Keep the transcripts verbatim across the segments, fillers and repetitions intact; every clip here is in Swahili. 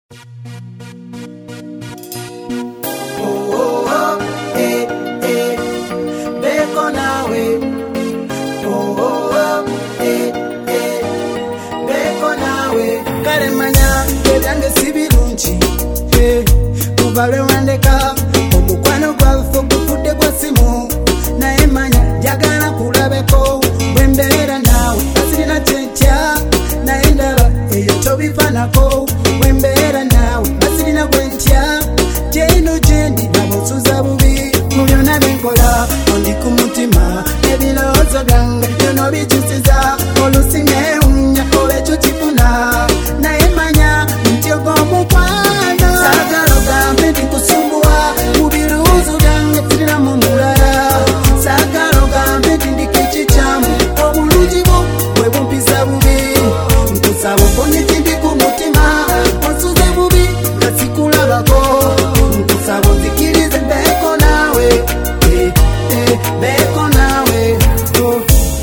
Vale wandeka omukwano gwafu gufude kwa simu naye manya jagala kulabeko bwembeera naawe basirina kyenkya naye ndaba eyo tobifanako bwembeera naawe basirina gwenkya gyeno gyendi nabusuza bubi mu byonna byenkola ondi ku mutima ebirowoozo byange byonna bikyusiza olusi neewunya olwekyo kifuna naye manya nti ogw'omukwano saagala ogambe nti kusumbuwa mu biruuzo byange sirina mu mulala saagala ogambe nti ndi kikikyamu obulungi bwo bwe bumpisa bubi nkusaba okonye kindi ku mutima onsuze bubi nga sikulabako nkusaba onzikirize beeko naawe eh, eh, beeko naawe oh.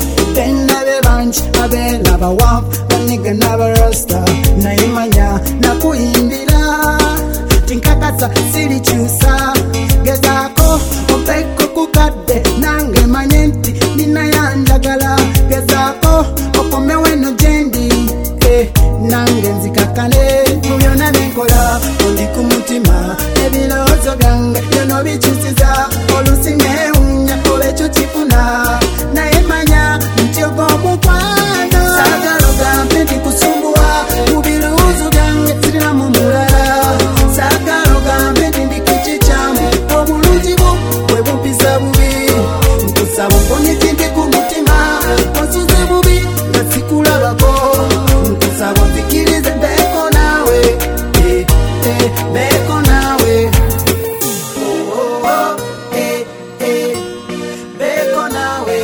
Benabe bangi abeera abawafu baniga n'abarasta naye manya nakuyimbira tinkakasa sirikyusa gezaako opeeko kukadde nange manye nti ninayanjagala gezaako okomewo eno gyendi eh, nange nzikakale mu byonna byenkola ondi ku mutima ebirowoozo byange byonna bikyusiza olusi neewunya olwekyo kifuna naye manya nti ogw'omukwano saagala ogambe nti kusumbuwa mu biruuzo byange sirina mu mulala saagala ogambe nti ndi kikikyamu obulungi bwo bwe bumpisa bubi nkusaba okonye kindi ku mutima onsuze bubi nga sikulabako nkusaba onzikirize beeko naawe eh, eh, beeko naawe oh, oh, eh, eh, beeko naawe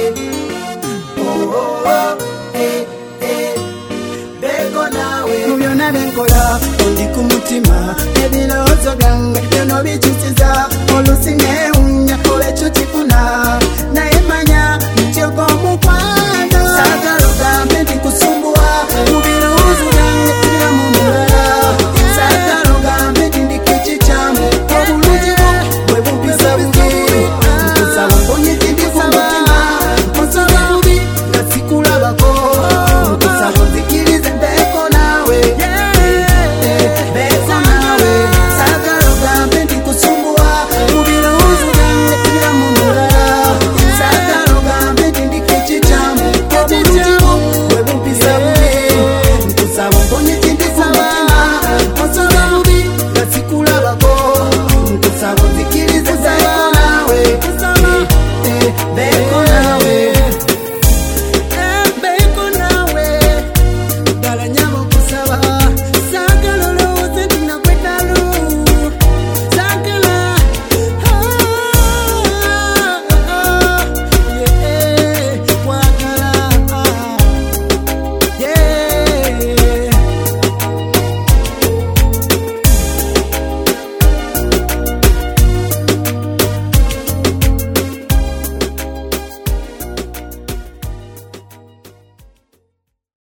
oh, oh, eh, eh, beeko naawe mu byonna byenkola ondi ku mutima ebirowoozo byange byonna bikyusiza olusi neewunya olwekyo kifuna